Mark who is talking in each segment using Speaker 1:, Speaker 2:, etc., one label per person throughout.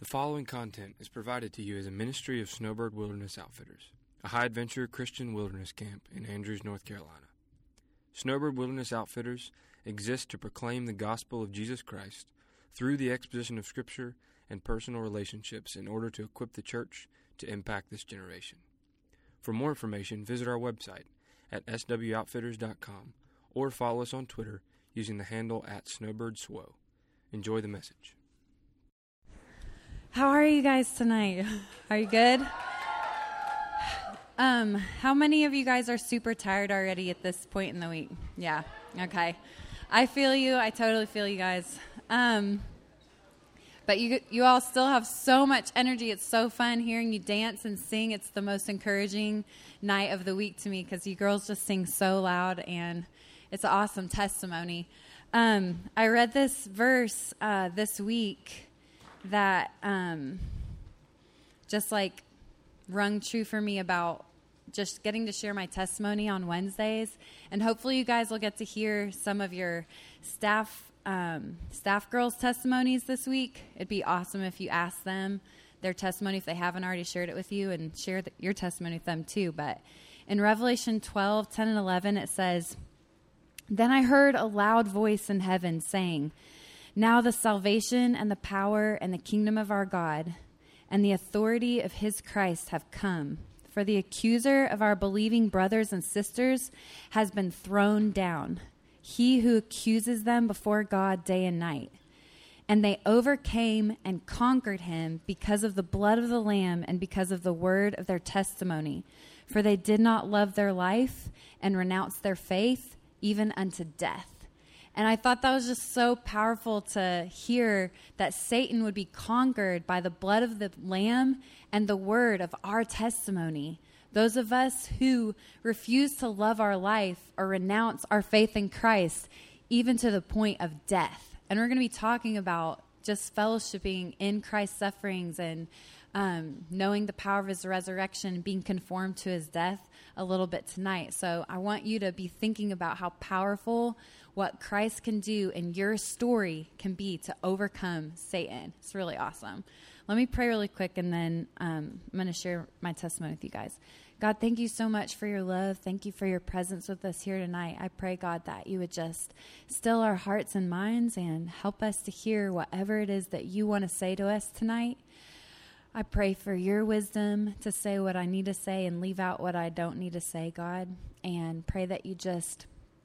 Speaker 1: The following content is provided to you as a ministry of Snowbird Wilderness Outfitters, a high-adventure Christian wilderness camp in Andrews, North Carolina. Snowbird Wilderness Outfitters exists to proclaim the gospel of Jesus Christ through the exposition of Scripture and personal relationships in order to equip the church to impact this generation. For more information, visit our website at swoutfitters.com or follow us on Twitter using the handle @SnowbirdSwo. Enjoy the message.
Speaker 2: How are you guys tonight? Are you good? How many of you guys are super tired already at this point in the week? Yeah, okay. I feel you. I totally feel you guys. But you all still have so much energy. It's so fun hearing you dance and sing. It's the most encouraging night of the week to me because you girls just sing so loud, and it's an awesome testimony. I read this verse this week that just like rung true for me about just getting to share my testimony on Wednesdays. And hopefully you guys will get to hear some of your staff girls' testimonies this week. It'd be awesome if you ask them their testimony if they haven't already shared it with you, and share your testimony with them too. But in Revelation 12:10 and 11, it says, "Then I heard a loud voice in heaven saying, 'Now the salvation and the power and the kingdom of our God and the authority of his Christ have come. For the accuser of our believing brothers and sisters has been thrown down, he who accuses them before God day and night. And they overcame and conquered him because of the blood of the Lamb and because of the word of their testimony. For they did not love their life and renounce their faith even unto death.'" And I thought that was just so powerful to hear that Satan would be conquered by the blood of the Lamb and the word of our testimony. Those of us who refuse to love our life or renounce our faith in Christ, even to the point of death. And we're going to be talking about just fellowshipping in Christ's sufferings and knowing the power of his resurrection, being conformed to his death a little bit tonight. So I want you to be thinking about how powerful what Christ can do in your story can be to overcome Satan. It's really awesome. Let me pray really quick, and then I'm going to share my testimony with you guys. God, thank you so much for your love. Thank you for your presence with us here tonight. I pray, God, that you would just still our hearts and minds and help us to hear whatever it is that you want to say to us tonight. I pray for your wisdom to say what I need to say and leave out what I don't need to say, God, and pray that you just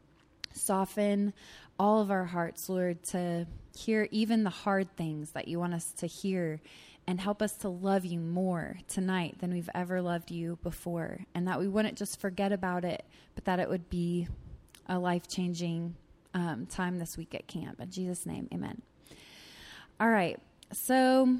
Speaker 2: soften all of our hearts, Lord, to hear even the hard things that you want us to hear, and help us to love you more tonight than we've ever loved you before, and that we wouldn't just forget about it, but that it would be a life-changing time this week at camp. In Jesus' name, amen. All right, so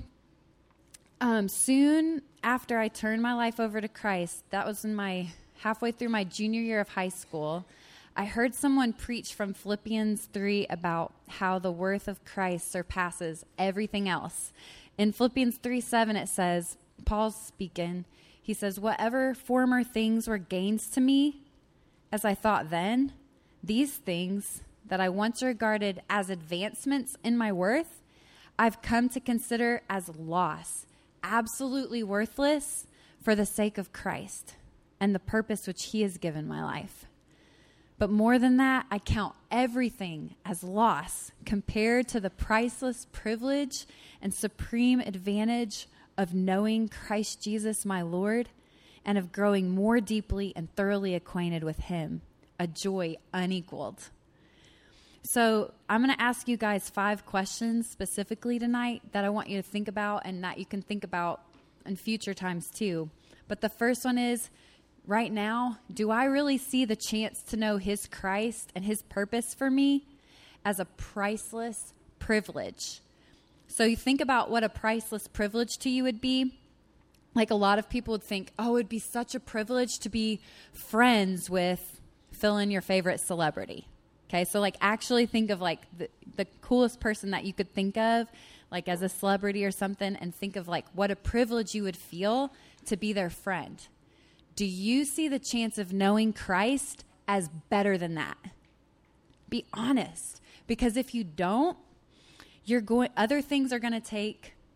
Speaker 2: soon after I turned my life over to Christ, that was in halfway through my junior year of high school, I heard someone preach from Philippians 3 about how the worth of Christ surpasses everything else. In Philippians 3:7, it says, Paul's speaking, he says, "Whatever former things were gains to me, as I thought then, these things that I once regarded as advancements in my worth, I've come to consider as loss, absolutely worthless for the sake of Christ and the purpose which he has given my life. But more than that, I count everything as loss compared to the priceless privilege and supreme advantage of knowing Christ Jesus my Lord and of growing more deeply and thoroughly acquainted with him, a joy unequaled." So I'm going to ask you guys 5 questions specifically tonight that I want you to think about and that you can think about in future times too. But the first one is, right now, do I really see the chance to know his Christ and his purpose for me as a priceless privilege? So you think about what a priceless privilege to you would be. Like a lot of people would think, oh, it'd be such a privilege to be friends with fill in your favorite celebrity. Okay, so like actually think of like the coolest person that you could think of, like as a celebrity or something, and think of like what a privilege you would feel to be their friend. Do you see the chance of knowing Christ as better than that? Be honest, because if you don't, other things are going to take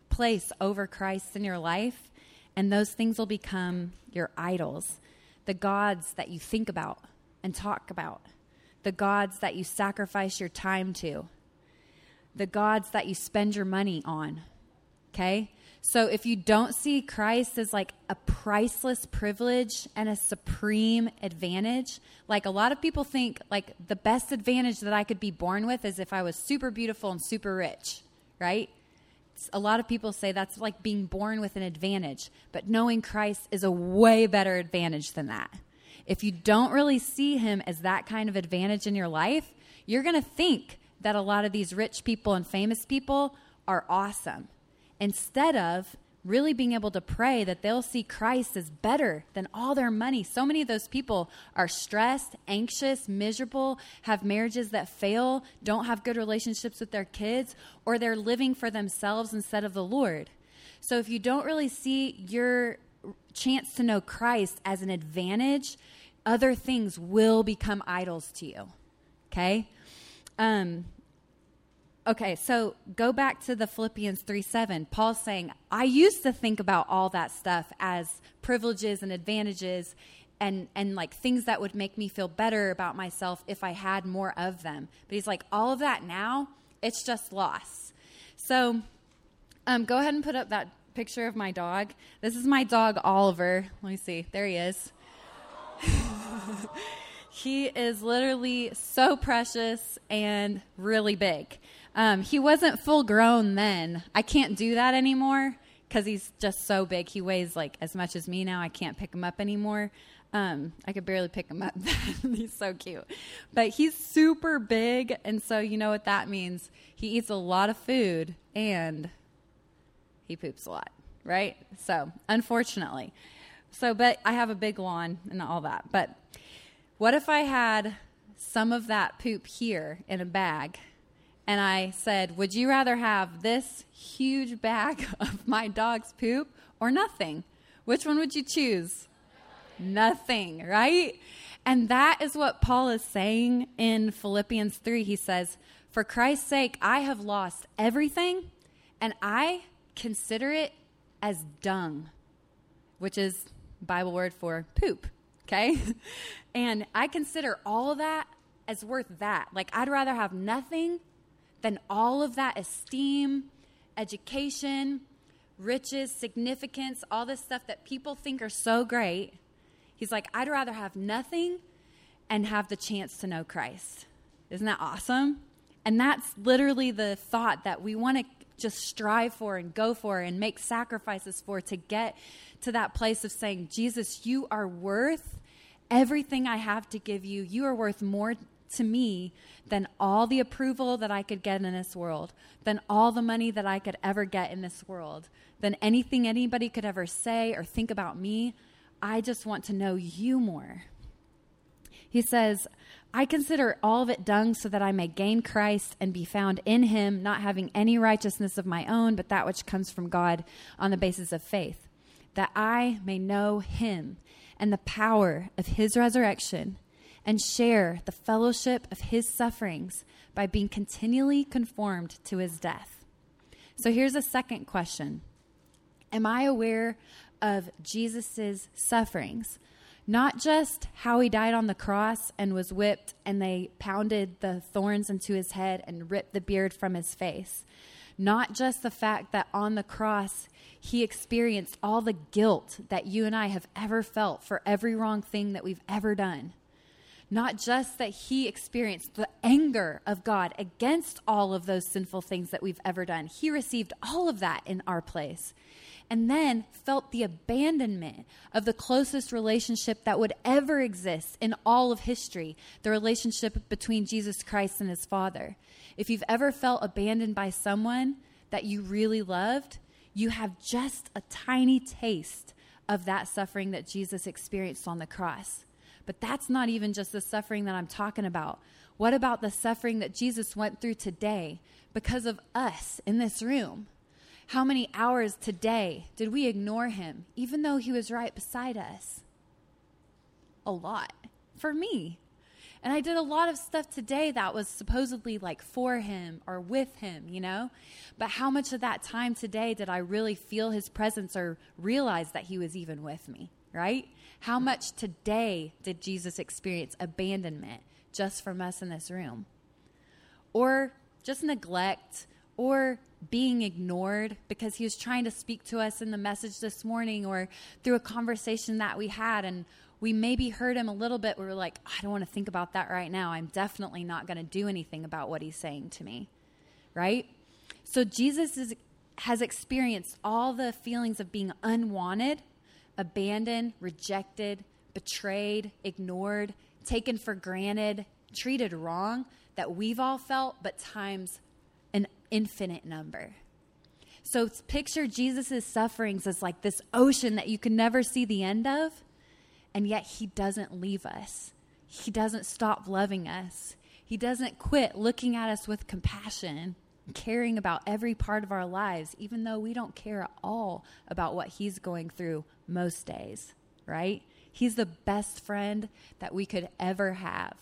Speaker 2: place over Christ in your life, and those things will become your idols, the gods that you think about and talk about, the gods that you sacrifice your time to, the gods that you spend your money on, okay? So if you don't see Christ as like a priceless privilege and a supreme advantage, like a lot of people think like the best advantage that I could be born with is if I was super beautiful and super rich, right? A lot of people say that's like being born with an advantage, but knowing Christ is a way better advantage than that. If you don't really see him as that kind of advantage in your life, you're going to think that a lot of these rich people and famous people are awesome, instead of really being able to pray that they'll see Christ as better than all their money. So many of those people are stressed, anxious, miserable, have marriages that fail, don't have good relationships with their kids, or they're living for themselves instead of the Lord. So if you don't really see your chance to know Christ as an advantage, other things will become idols to you. Okay? Okay, so go back to the Philippians 3:7. Paul's saying, I used to think about all that stuff as privileges and advantages and like things that would make me feel better about myself if I had more of them. But he's like, all of that now, it's just loss. So go ahead and put up that picture of my dog. This is my dog, Oliver. Let me see. There he is. He is literally so precious and really big. He wasn't full grown then. I can't do that anymore because he's just so big. He weighs like as much as me now. I can't pick him up anymore. I could barely pick him up. He's so cute. But he's super big, and so you know what that means. He eats a lot of food, and he poops a lot, right? So, unfortunately. But I have a big lawn and all that. But what if I had some of that poop here in a bag, and I said, would you rather have this huge bag of my dog's poop or nothing? Which one would you choose? Nothing, right? And that is what Paul is saying in Philippians 3. He says, for Christ's sake, I have lost everything, and I consider it as dung, which is Bible word for poop, okay? And I consider all of that as worth that. Like, I'd rather have nothing than all of that esteem, education, riches, significance, all this stuff that people think are so great. He's like, I'd rather have nothing and have the chance to know Christ. Isn't that awesome? And that's literally the thought that we want to just strive for and go for and make sacrifices for, to get to that place of saying, Jesus, you are worth everything I have to give you. You are worth more to me than all the approval that I could get in this world, than all the money that I could ever get in this world, than anything anybody could ever say or think about me. I just want to know you more. He says, I consider all of it dung so that I may gain Christ and be found in him, not having any righteousness of my own, but that which comes from God on the basis of faith, that I may know him and the power of his resurrection and share the fellowship of his sufferings by being continually conformed to his death. So here's a second question. Am I aware of Jesus's sufferings? Not just how he died on the cross and was whipped and they pounded the thorns into his head and ripped the beard from his face. Not just the fact that on the cross he experienced all the guilt that you and I have ever felt for every wrong thing that we've ever done. Not just that he experienced the anger of God against all of those sinful things that we've ever done. He received all of that in our place. And then felt the abandonment of the closest relationship that would ever exist in all of history, the relationship between Jesus Christ and his Father. If you've ever felt abandoned by someone that you really loved, you have just a tiny taste of that suffering that Jesus experienced on the cross. But that's not even just the suffering that I'm talking about. What about the suffering that Jesus went through today because of us in this room? How many hours today did we ignore him, even though he was right beside us? A lot. For me. And I did a lot of stuff today that was supposedly like for him or with him, you know? But how much of that time today did I really feel his presence or realize that he was even with me, right? How much today did Jesus experience abandonment just from us in this room? Or just neglect, or being ignored because he was trying to speak to us in the message this morning or through a conversation that we had, and we maybe heard him a little bit. We were like, I don't want to think about that right now. I'm definitely not going to do anything about what he's saying to me, right? So Jesus has experienced all the feelings of being unwanted, abandoned, rejected, betrayed, ignored, taken for granted, treated wrong that we've all felt, but times an infinite number. So picture Jesus' sufferings as like this ocean that you can never see the end of, and yet he doesn't leave us. He doesn't stop loving us. He doesn't quit looking at us with compassion, caring about every part of our lives, even though we don't care at all about what he's going through most days, right? He's the best friend that we could ever have.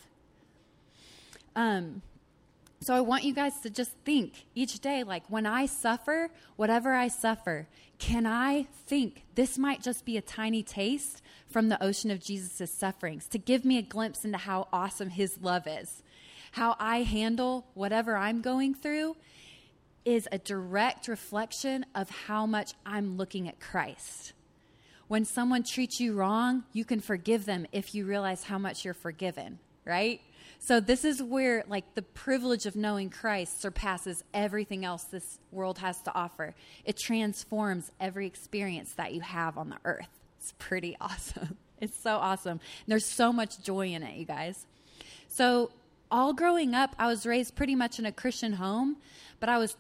Speaker 2: So I want you guys to just think each day, like when I suffer, whatever I suffer, can I think this might just be a tiny taste from the ocean of Jesus' sufferings to give me a glimpse into how awesome his love is? How I handle whatever I'm going through is a direct reflection of how much I'm looking at Christ. When someone treats you wrong, you can forgive them if you realize how much you're forgiven, right? So this is where like the privilege of knowing Christ surpasses everything else this world has to offer. It transforms every experience that you have on the earth. It's pretty awesome. It's so awesome. And there's so much joy in it, you guys. So all growing up, I was raised pretty much in a Christian home, but I was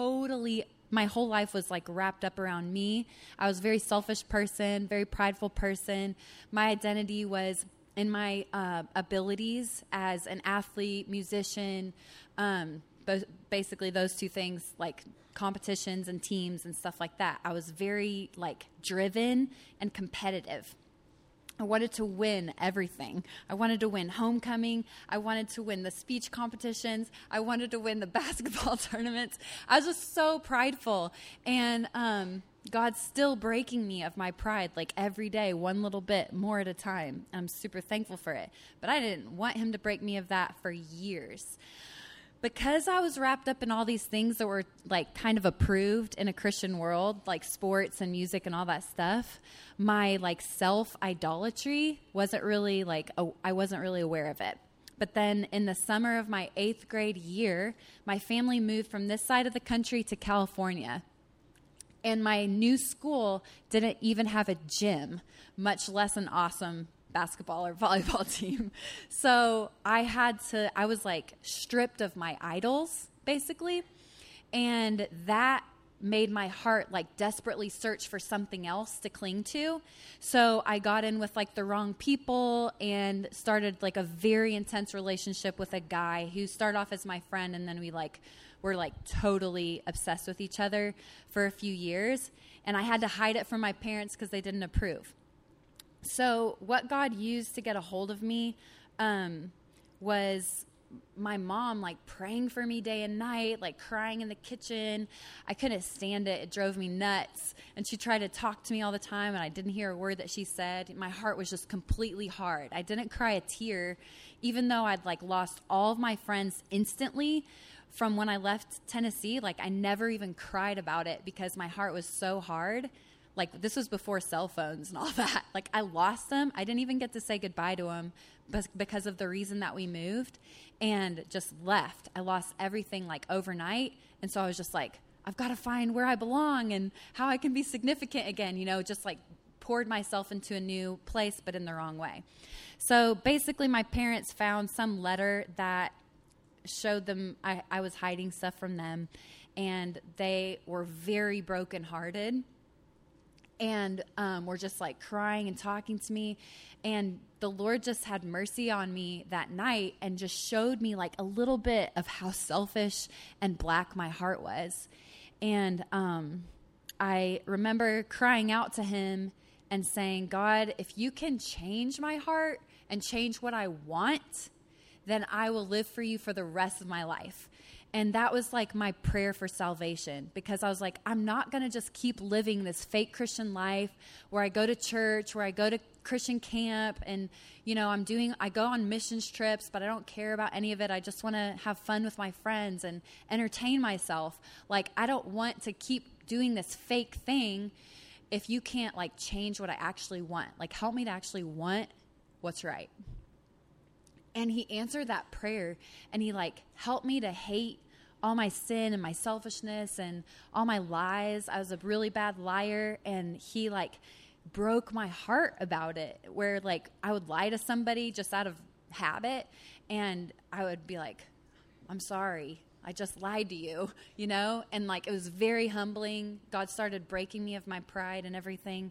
Speaker 2: my whole life was like wrapped up around me. I was a very selfish person, very prideful person. My identity was in my abilities as an athlete, musician, basically those two things, like competitions and teams and stuff like that. I was very like driven and competitive. I wanted to win everything. I wanted to win homecoming. I wanted to win the speech competitions. I wanted to win the basketball tournaments. I was just so prideful. And God's still breaking me of my pride, like every day, one little bit more at a time. I'm super thankful for it. But I didn't want him to break me of that for years. Because I was wrapped up in all these things that were like kind of approved in a Christian world, like sports and music and all that stuff, my like self-idolatry wasn't really like, I wasn't really aware of it. But then in the summer of my 8th grade year, my family moved from this side of the country to California. And my new school didn't even have a gym, much less an awesome basketball or volleyball team. So I was like stripped of my idols, basically. And that made my heart like desperately search for something else to cling to. So I got in with like the wrong people and started like a very intense relationship with a guy who started off as my friend, and then we're like totally obsessed with each other for a few years. And I had to hide it from my parents because they didn't approve. So what God used to get a hold of me was my mom like praying for me day and night, like crying in the kitchen. I couldn't stand it. It drove me nuts. And she tried to talk to me all the time, and I didn't hear a word that she said. My heart was just completely hard. I didn't cry a tear, even though I'd like lost all of my friends instantly from when I left Tennessee. Like I never even cried about it because my heart was so hard. Like this was before cell phones and all that. Like I lost them. I didn't even get to say goodbye to them because of the reason that we moved and just left. I lost everything like overnight. And so I was just like, I've got to find where I belong and how I can be significant again, just like poured myself into a new place, but in the wrong way. So basically my parents found some letter that showed them I was hiding stuff from them, and they were very brokenhearted and were just like crying and talking to me. And the Lord just had mercy on me that night and just showed me like a little bit of how selfish and black my heart was. And I remember crying out to him and saying, God, if you can change my heart and change what I want, then I will live for you for the rest of my life. And that was like my prayer for salvation, because I was like, I'm not going to just keep living this fake Christian life where I go to church, where I go to Christian camp, and, I go on missions trips, but I don't care about any of it. I just want to have fun with my friends and entertain myself. Like, I don't want to keep doing this fake thing if you can't like change what I actually want. Like, help me to actually want what's right. And he answered that prayer, and he like helped me to hate all my sin and my selfishness and all my lies. I was a really bad liar, and he like broke my heart about it, where like I would lie to somebody just out of habit, and I would be like, I'm sorry, I just lied to you, and like it was very humbling. God started breaking me of my pride and everything.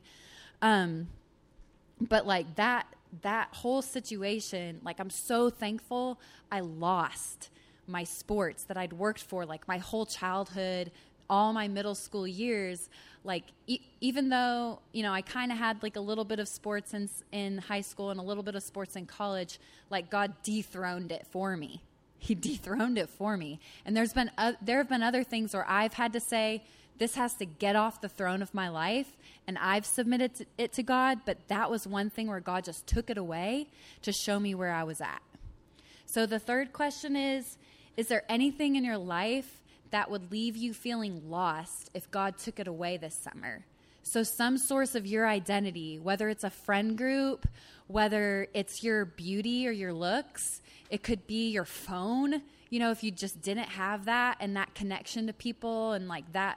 Speaker 2: But like that whole situation, like I'm so thankful I lost my sports that I'd worked for like my whole childhood, all my middle school years. Like even though, I kind of had like a little bit of sports in high school and a little bit of sports in college, like God dethroned it for me. He dethroned it for me. And there have been other things where I've had to say, this has to get off the throne of my life, and I've submitted it to God, but that was one thing where God just took it away to show me where I was at. So the third question is there anything in your life that would leave you feeling lost if God took it away this summer? So some source of your identity, whether it's a friend group, whether it's your beauty or your looks, it could be your phone. If you just didn't have that and that connection to people and like that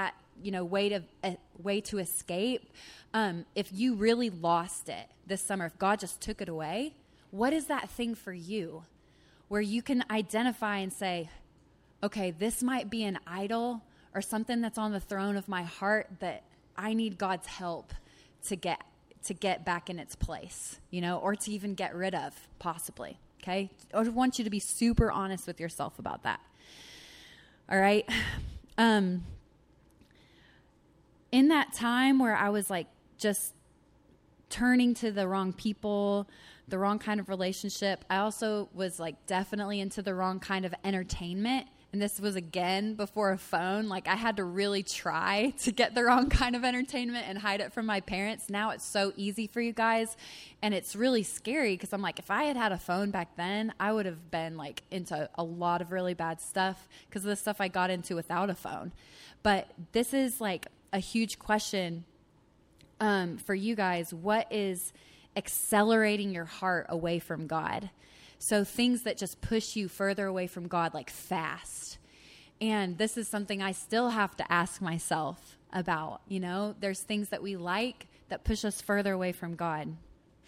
Speaker 2: way to escape. If you really lost it this summer, if God just took it away, what is that thing for you where you can identify and say, okay, this might be an idol or something that's on the throne of my heart that I need God's help to get back in its place, or to even get rid of, possibly. Okay? I want you to be super honest with yourself about that. All right? In that time where I was like just turning to the wrong people, the wrong kind of relationship, I also was like definitely into the wrong kind of entertainment. And this was again before a phone. Like I had to really try to get the wrong kind of entertainment and hide it from my parents. Now it's so easy for you guys. And it's really scary because I'm like, if I had had a phone back then, I would have been like into a lot of really bad stuff because of the stuff I got into without a phone. But this is like a huge question for you guys. What is accelerating your heart away from God? So things that just push you further away from God, like fast. And this is something I still have to ask myself about. There's things that we like that push us further away from God.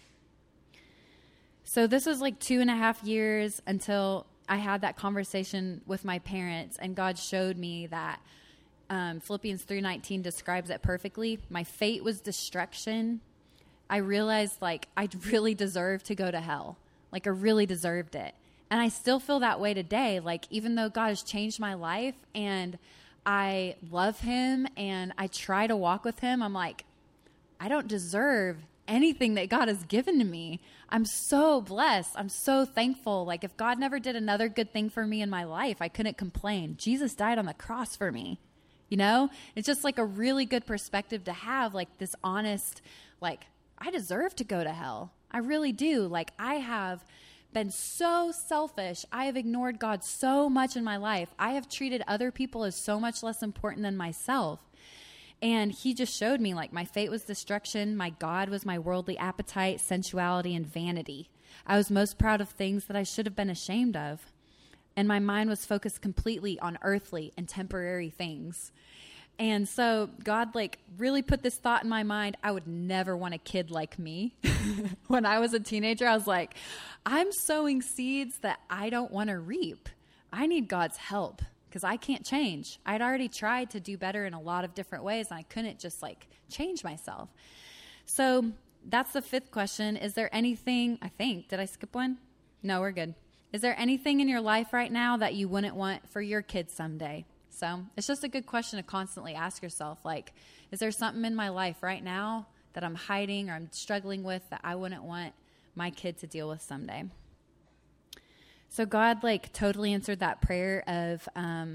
Speaker 2: So this was like 2.5 years until I had that conversation with my parents, and God showed me that Philippians 3:19 describes it perfectly. My fate was destruction. I realized like I really deserved to go to hell. Like I really deserved it. And I still feel that way today. Like even though God has changed my life and I love him and I try to walk with him, I'm like, I don't deserve anything that God has given to me. I'm so blessed. I'm so thankful. Like if God never did another good thing for me in my life, I couldn't complain. Jesus died on the cross for me. It's just like a really good perspective to have, like this honest, like I deserve to go to hell. I really do. Like I have been so selfish. I have ignored God so much in my life. I have treated other people as so much less important than myself. And he just showed me like my fate was destruction. My God was my worldly appetite, sensuality, and vanity. I was most proud of things that I should have been ashamed of. And my mind was focused completely on earthly and temporary things. And so God like really put this thought in my mind. I would never want a kid like me. When I was a teenager, I was like, I'm sowing seeds that I don't want to reap. I need God's help because I can't change. I'd already tried to do better in a lot of different ways, and I couldn't just like change myself. So that's the fifth question. Is there anything, did I skip one? No, we're good. Is there anything in your life right now that you wouldn't want for your kids someday? So it's just a good question to constantly ask yourself, like, is there something in my life right now that I'm hiding or I'm struggling with that I wouldn't want my kid to deal with someday? So God like totally answered that prayer of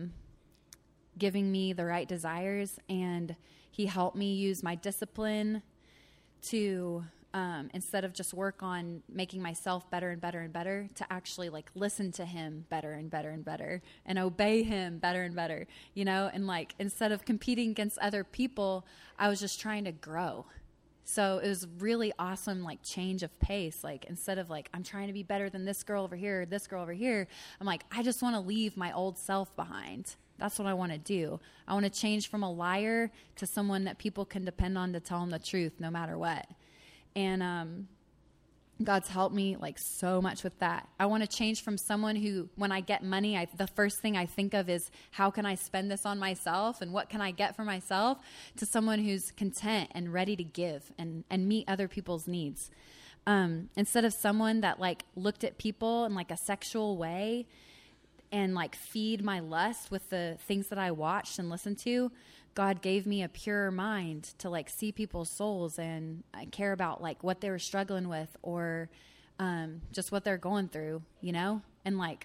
Speaker 2: giving me the right desires, and he helped me use my discipline to instead of just work on making myself better and better and better, to actually like listen to him better and better and better and obey him better and better, you know? And like, instead of competing against other people, I was just trying to grow. So it was really awesome, like change of pace. Like instead of like, I'm trying to be better than this girl over here, this girl over here, I'm like, I just want to leave my old self behind. That's what I want to do. I want to change from a liar to someone that people can depend on to tell them the truth no matter what. And God's helped me like so much with that. I want to change from someone who, when I get money, the first thing I think of is how can I spend this on myself and what can I get for myself, to someone who's content and ready to give and meet other people's needs. Instead of someone that like looked at people in like a sexual way and like feed my lust with the things that I watched and listened to, God gave me a pure mind to like see people's souls and I care about like what they were struggling with or just what they're going through, you know? And like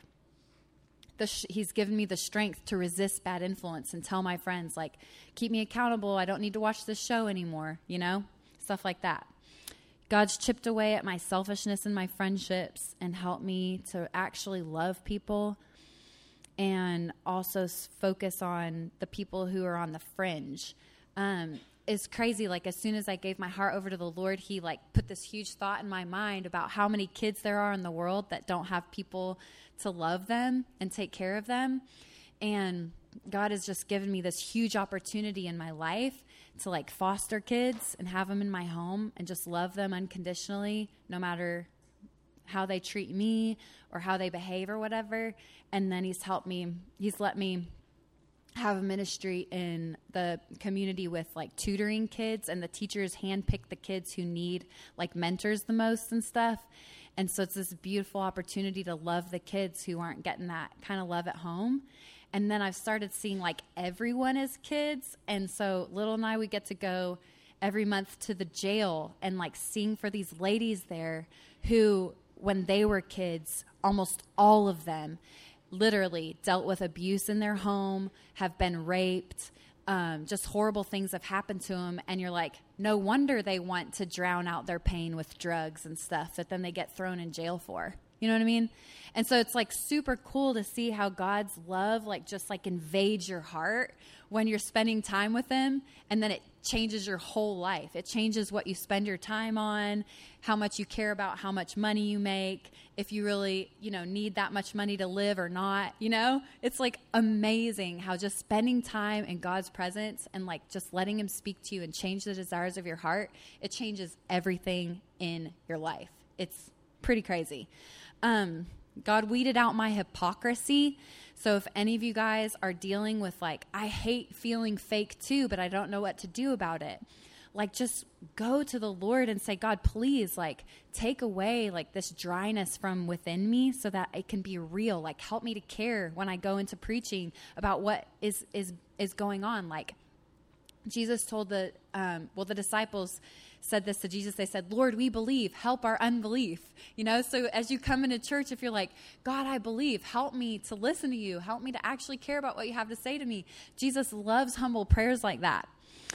Speaker 2: he's given me the strength to resist bad influence and tell my friends like, keep me accountable. I don't need to watch this show anymore, you know? Stuff like that. God's chipped away at my selfishness in my friendships and helped me to actually love people, and also focus on the people who are on the fringe. It's crazy. Like as soon as I gave my heart over to the Lord, he like put this huge thought in my mind about how many kids there are in the world that don't have people to love them and take care of them. And God has just given me this huge opportunity in my life to like foster kids and have them in my home and just love them unconditionally, no matter how they treat me or how they behave or whatever. And then he's let me have a ministry in the community with like tutoring kids, and the teachers handpick the kids who need like mentors the most and stuff. And so it's this beautiful opportunity to love the kids who aren't getting that kind of love at home. And then I've started seeing like everyone as kids. And so Little and I, we get to go every month to the jail and like sing for these ladies there who, when they were kids, almost all of them literally dealt with abuse in their home, have been raped, just horrible things have happened to them. And you're like, no wonder they want to drown out their pain with drugs and stuff that then they get thrown in jail for. You know what I mean? And so it's like super cool to see how God's love like just like invades your heart when you're spending time with him, and then it changes your whole life. It changes what you spend your time on, how much you care about, how much money you make, if you really, you know, need that much money to live or not, you know? It's like amazing how just spending time in God's presence and like just letting him speak to you and change the desires of your heart, it changes everything in your life. It's pretty crazy. God weeded out my hypocrisy. So if any of you guys are dealing with like, I hate feeling fake too, but I don't know what to do about it, like just go to the Lord and say, God, please like take away like this dryness from within me so that it can be real. Like help me to care when I go into preaching about what is going on. Like Jesus told the disciples said this to Jesus. They said, Lord, we believe, help our unbelief. You know, so as you come into church, if you're like, God, I believe, help me to listen to you, help me to actually care about what you have to say to me. Jesus loves humble prayers like that.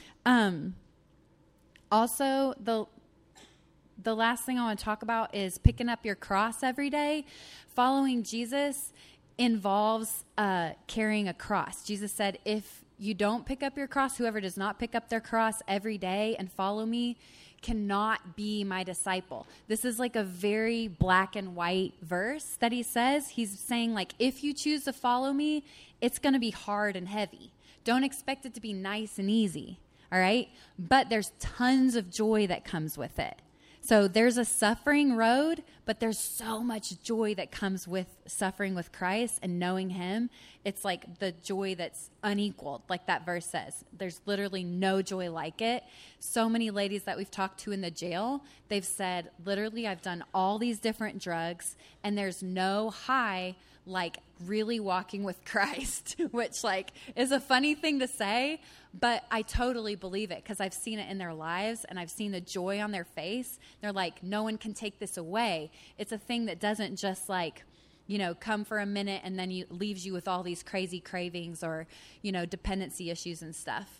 Speaker 2: Also, the last thing I want to talk about is picking up your cross every day. Following Jesus involves carrying a cross. Jesus said, if you don't pick up your cross, whoever does not pick up their cross every day and follow me cannot be my disciple. This is like a very black and white verse that he says. He's saying like, if you choose to follow me, it's going to be hard and heavy. Don't expect it to be nice and easy. All right. But there's tons of joy that comes with it. So there's a suffering road, but there's so much joy that comes with suffering with Christ and knowing him. It's like the joy that's unequaled, like that verse says. There's literally no joy like it. So many ladies that we've talked to in the jail, they've said, literally, I've done all these different drugs, and there's no high like really walking with Christ, which like is a funny thing to say, but I totally believe it because I've seen it in their lives and I've seen the joy on their face. They're like, no one can take this away. It's a thing that doesn't just like come for a minute and then leaves you with all these crazy cravings or, dependency issues and stuff.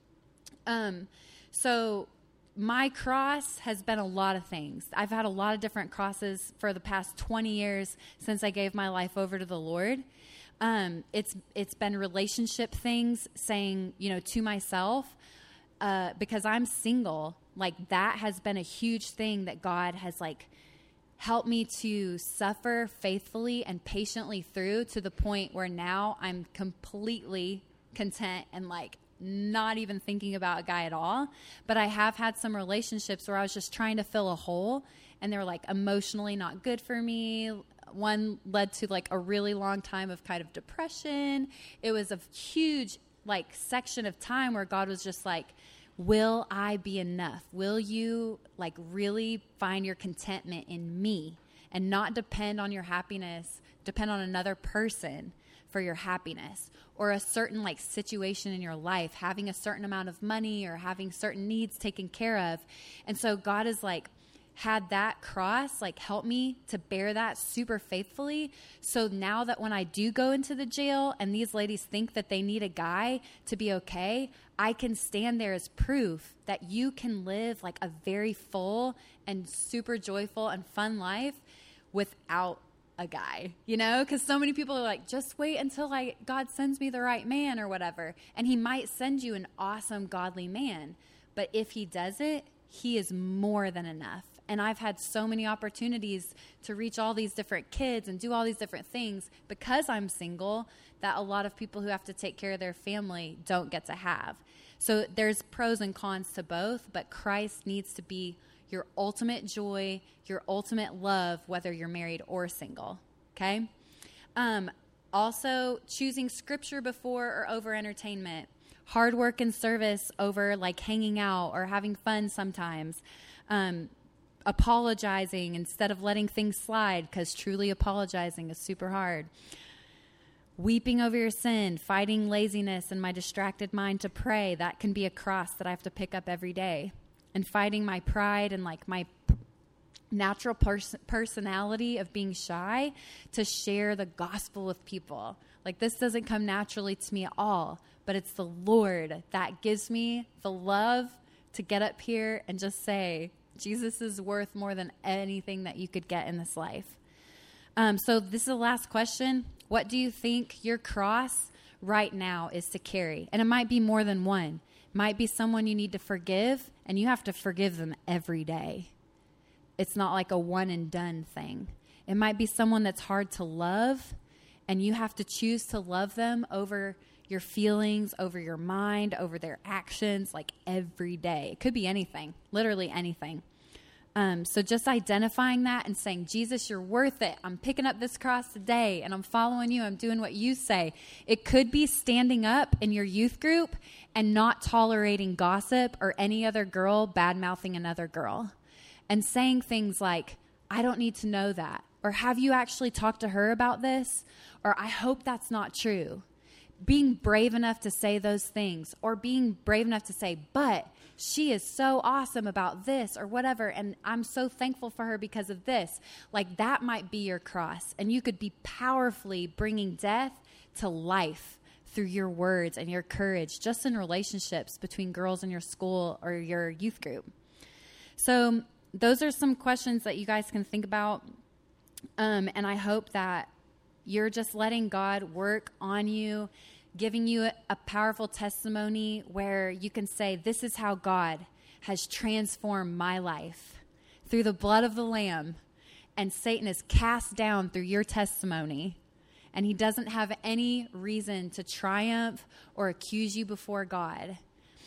Speaker 2: So my cross has been a lot of things. I've had a lot of different crosses for the past 20 years since I gave my life over to the Lord. It's been relationship things, saying, to myself, because I'm single, like that has been a huge thing that God has helped me to suffer faithfully and patiently through, to the point where now I'm completely content and not even thinking about a guy at all. But I have had some relationships where I was just trying to fill a hole, and they were emotionally not good for me. One led to a really long time of kind of depression. It was a huge section of time where God was just will I be enough? Will you really find your contentment in me and not depend on your happiness, depend on another person for your happiness, or a certain situation in your life, having a certain amount of money or having certain needs taken care of. And so God has had that cross help me to bear that super faithfully. So now that when I do go into the jail and these ladies think that they need a guy to be okay, I can stand there as proof that you can live a very full and super joyful and fun life without a guy, because so many people are just wait until God sends me the right man or whatever. And he might send you an awesome godly man, but if he does it, he is more than enough. And I've had so many opportunities to reach all these different kids and do all these different things because I'm single, that a lot of people who have to take care of their family don't get to have. So there's pros and cons to both, but Christ needs to be your ultimate joy, your ultimate love, whether you're married or single. Okay? Also, choosing scripture before or over entertainment. Hard work and service over hanging out or having fun sometimes. Apologizing instead of letting things slide, because truly apologizing is super hard. Weeping over your sin, fighting laziness and my distracted mind to pray. That can be a cross that I have to pick up every day. And fighting my pride and my natural personality of being shy to share the gospel with people. This doesn't come naturally to me at all, but it's the Lord that gives me the love to get up here and just say, Jesus is worth more than anything that you could get in this life. So this is the last question. What do you think your cross right now is to carry? And it might be more than one. It might be someone you need to forgive, and you have to forgive them every day. It's not a one and done thing. It might be someone that's hard to love, and you have to choose to love them over your feelings, over your mind, over their actions, every day. It could be anything, literally anything. So just identifying that and saying, Jesus, you're worth it. I'm picking up this cross today and I'm following you. I'm doing what you say. It could be standing up in your youth group and not tolerating gossip or any other girl bad-mouthing another girl and saying things like, I don't need to know that. Or have you actually talked to her about this? Or I hope that's not true. Being brave enough to say those things, or being brave enough to say, but she is so awesome about this or whatever, and I'm so thankful for her because of this. That might be your cross, and you could be powerfully bringing death to life through your words and your courage, just in relationships between girls in your school or your youth group. So those are some questions that you guys can think about, and I hope that you're just letting God work on you, giving you a powerful testimony where you can say, this is how God has transformed my life through the blood of the Lamb, and Satan is cast down through your testimony, and he doesn't have any reason to triumph or accuse you before God.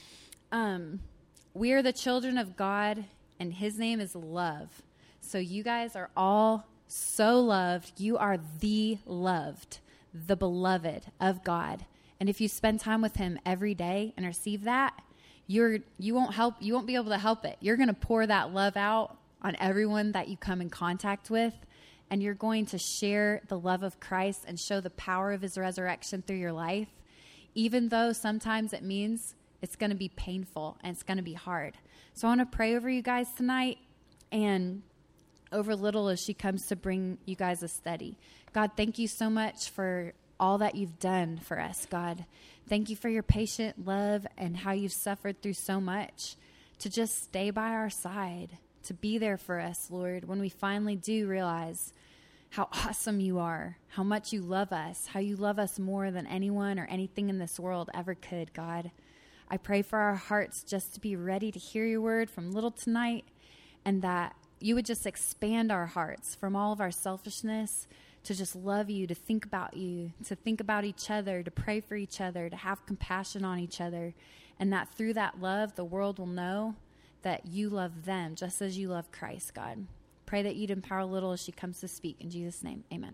Speaker 2: We are the children of God, and his name is love. So you guys are all so loved. You are the loved, the beloved of God. And if you spend time with him every day and receive that, you won't be able to help it. You're going to pour that love out on everyone that you come in contact with, and you're going to share the love of Christ and show the power of his resurrection through your life, even though sometimes it means it's going to be painful and it's going to be hard. So I want to pray over you guys tonight, and over little as she comes to bring you guys a study. God, thank you so much for all that you've done for us, God. Thank you for your patient love and how you've suffered through so much to just stay by our side, to be there for us, Lord, when we finally do realize how awesome you are, how much you love us, how you love us more than anyone or anything in this world ever could, God. I pray for our hearts just to be ready to hear your word from little tonight, and that you would just expand our hearts from all of our selfishness to just love you, to think about you, to think about each other, to pray for each other, to have compassion on each other, and that through that love, the world will know that you love them just as you love Christ, God. Pray that you'd empower little as she comes to speak. In Jesus' name, amen.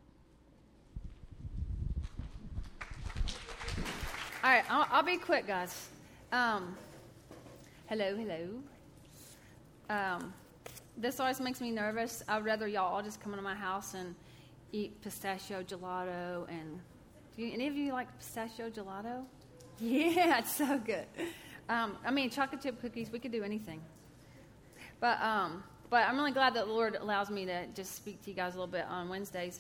Speaker 3: All right, I'll be quick, guys. Hello. This always makes me nervous. I'd rather y'all all just come into my house and eat pistachio gelato. And do any of you like pistachio gelato? Yeah, it's so good. Chocolate chip cookies, we could do anything. But I'm really glad that the Lord allows me to just speak to you guys a little bit on Wednesdays.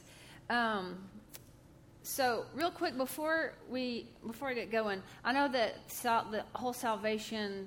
Speaker 3: So real quick, before we get going, I know that the whole salvation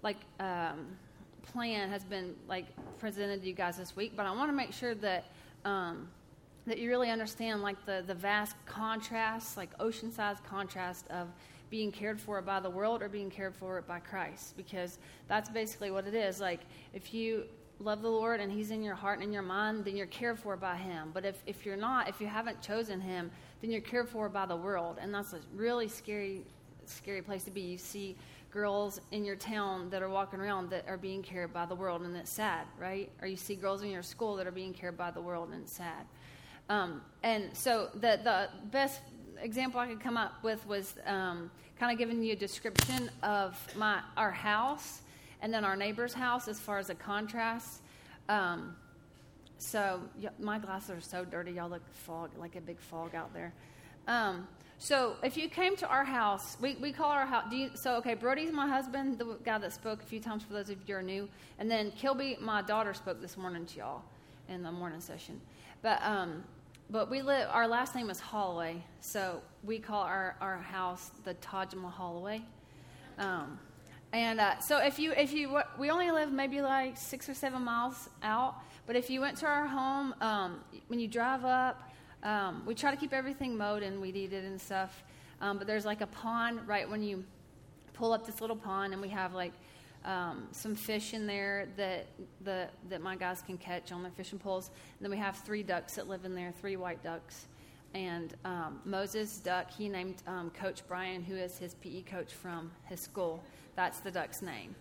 Speaker 3: plan has been presented to you guys this week, but I want to make sure that that you really understand the vast contrast, ocean-sized contrast of being cared for by the world or being cared for by Christ, because that's basically what it is. If you love the Lord and he's in your heart and in your mind, then you're cared for by him. But if you're not, if you haven't chosen him, then you're cared for by the world. And that's a really scary place to be. You see girls in your town that are walking around that are being cared by the world, and it's sad, right? Or you see girls in your school that are being cared by the world, and it's sad. And so the best example I could come up with was kind of giving you a description of our house and then our neighbor's house as far as a contrast. So my glasses are so dirty. Y'all look like a big fog out there. So if you came to our house, we call our house. Brody's my husband, the guy that spoke a few times for those of you who are new. And then Kilby, my daughter, spoke this morning to y'all in the morning session. But we live, our last name is Holloway, so we call our house the Taj Mahal. So we only live maybe 6 or 7 miles out, but if you went to our home, when you drive up, we try to keep everything mowed and weed-eated and stuff, but there's a pond right when you pull up this little pond, and we have some fish in there that my guys can catch on their fishing poles. And then we have 3 ducks that live in there, 3 white ducks. And Moses Duck, he named Coach Brian, who is his PE coach from his school. That's the duck's name,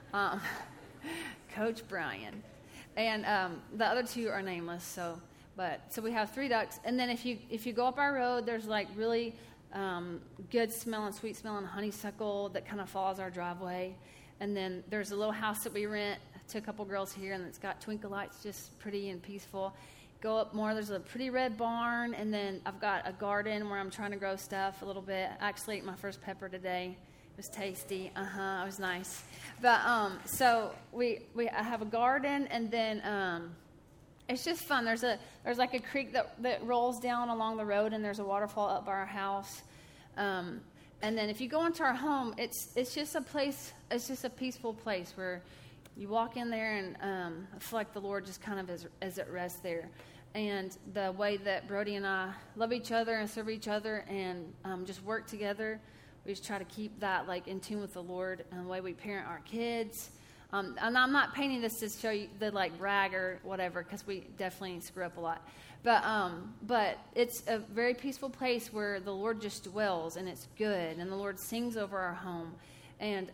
Speaker 3: Coach Brian. And the other 2 are nameless. So we have 3 ducks. And then if you go up our road, there's really good smelling, sweet smelling honeysuckle that kind of follows our driveway. And then there's a little house that we rent to a couple girls here, and it's got twinkle lights, just pretty and peaceful. Go up more, there's a pretty red barn, and then I've got a garden where I'm trying to grow stuff a little bit. I actually ate my first pepper today. It was tasty. It was nice. But so I have a garden, and then it's just fun. There's a creek that rolls down along the road, and there's a waterfall up by our house. And then if you go into our home, it's just a place. It's just a peaceful place where you walk in there, and I feel like the Lord just kind of is at rest there. And the way that Brody and I love each other and serve each other and just work together, we just try to keep that in tune with the Lord, and the way we parent our kids. And I'm not painting this to show you the brag or whatever, because we definitely screw up a lot. But it's a very peaceful place where the Lord just dwells, and it's good, and the Lord sings over our home, and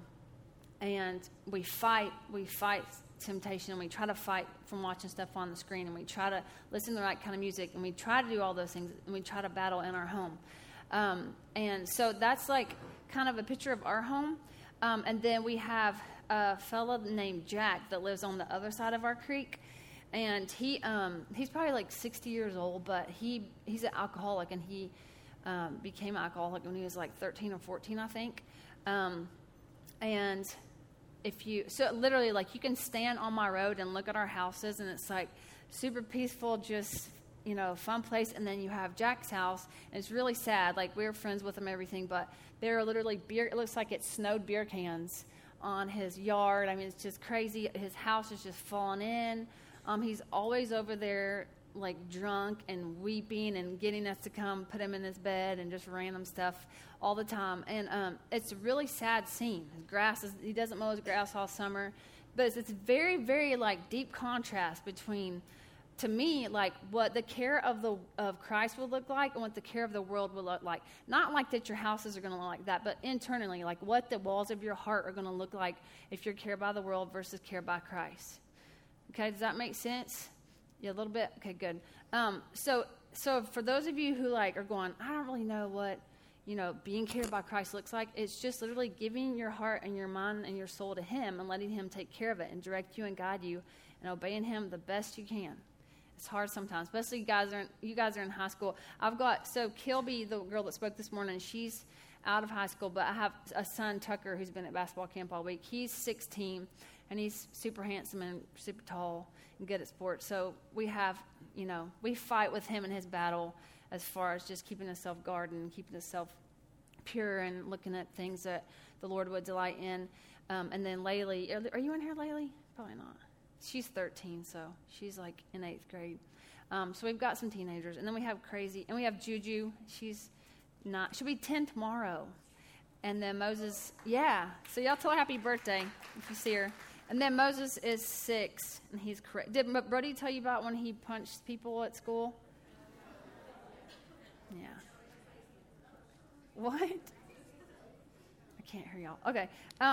Speaker 3: we fight temptation, and we try to fight from watching stuff on the screen, and we try to listen to the right kind of music, and we try to do all those things, and we try to battle in our home. And so that's kind of a picture of our home. And then we have a fellow named Jack that lives on the other side of our creek. And he's probably 60 years old, but he's an alcoholic, and he became an alcoholic when he was 13 or 14, I think. And literally you can stand on my road and look at our houses, and it's super peaceful, just, fun place. And then you have Jack's house, and it's really sad. Like, we were friends with him, everything, but there are literally it looks like it snowed beer cans on his yard. I mean, it's just crazy. His house is just falling in. He's always over there, like, drunk and weeping and getting us to come put him in his bed and just random stuff all the time. And it's a really sad scene. He doesn't mow his grass all summer. But it's very, very, like, deep contrast between, to me, like, what the care of Christ would look like and what the care of the world would look like. Not like that your houses are going to look like that, but internally, like, what the walls of your heart are going to look like if you're cared by the world versus cared by Christ. Okay, does that make sense? Yeah, a little bit? Okay, good. So for those of you who, like, are going, I don't really know what, being cared by Christ looks like, it's just literally giving your heart and your mind and your soul to Him and letting Him take care of it and direct you and guide you and obeying Him the best you can. It's hard sometimes, especially you guys are in high school. Kilby, the girl that spoke this morning, she's out of high school, but I have a son, Tucker, who's been at basketball camp all week. He's 16, and he's super handsome and super tall and good at sports. So we have, we fight with him in his battle as far as just keeping himself guarded and keeping himself pure and looking at things that the Lord would delight in. And then Laylee, are you in here, Laylee? Probably not. She's 13, so she's like in 8th grade. So we've got some teenagers. And then we have we have Juju. She'll be 10 tomorrow. And then Moses, so y'all tell her happy birthday if you see her. And then Moses is 6, and he's correct. Did Brody tell you about when he punched people at school? Yeah. What? I can't hear y'all. Okay.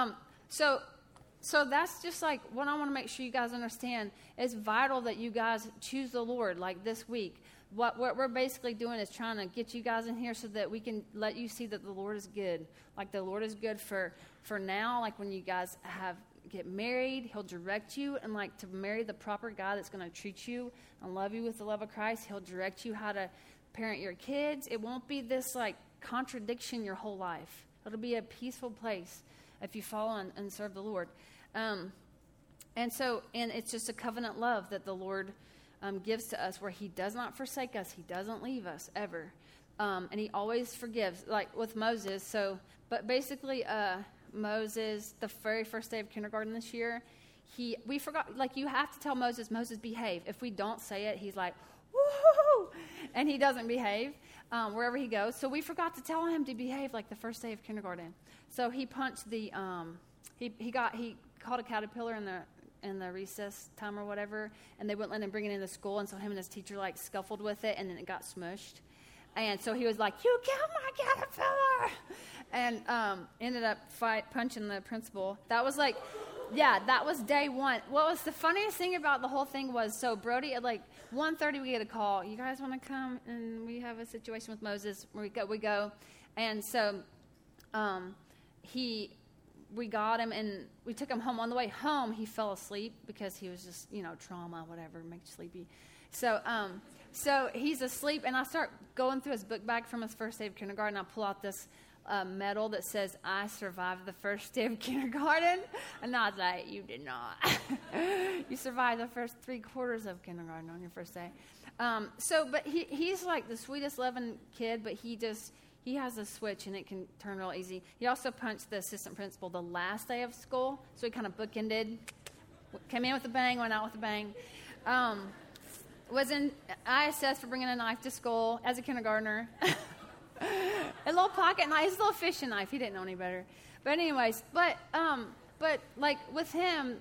Speaker 3: So that's just like what I want to make sure you guys understand. It's vital that you guys choose the Lord like this week. What we're basically doing is trying to get you guys in here so that we can let you see that the Lord is good. Like the Lord is good for now, like when you guys get married, He'll direct you, and like to marry the proper guy that's going to treat you and love you with the love of Christ. He'll direct you how to parent your kids. It won't be this like contradiction your whole life. It'll be a peaceful place if you follow and serve the Lord. And it's just a covenant love that the Lord gives to us, where He does not forsake us. He doesn't leave us ever. And He always forgives, like with Moses. But basically, Moses, the very first day of kindergarten this year, we forgot, like, you have to tell Moses, behave. If we don't say it, he's like, woo! And he doesn't behave wherever he goes. So we forgot to tell him to behave like the first day of kindergarten. So he punched he caught a caterpillar in the recess time or whatever, and they wouldn't let him bring it into school, and so him and his teacher like scuffled with it, and then it got smushed. And so he was like, "You killed my caterpillar!" And ended up punching the principal. That was like, that was day one. What was the funniest thing about the whole thing was, so Brody at like 1:30 we get a call. You guys want to come? And we have a situation with Moses. We go. And so we got him, and we took him home. On the way home, he fell asleep because he was just, trauma, whatever, makes you sleepy. So he's asleep, and I start going through his book bag from his first day of kindergarten. I pull out this medal that says, "I survived the first day of kindergarten." And I was like, "You did not. You survived the first 3/4 of kindergarten on your first day." But he's like the sweetest, loving kid, but he has a switch, and it can turn real easy. He also punched the assistant principal the last day of school, so he kind of bookended. Came in with a bang, went out with a bang. Was in ISS for bringing a knife to school as a kindergartner. A little pocket knife, a little fishing knife. He didn't know any better. But anyways, but like with him,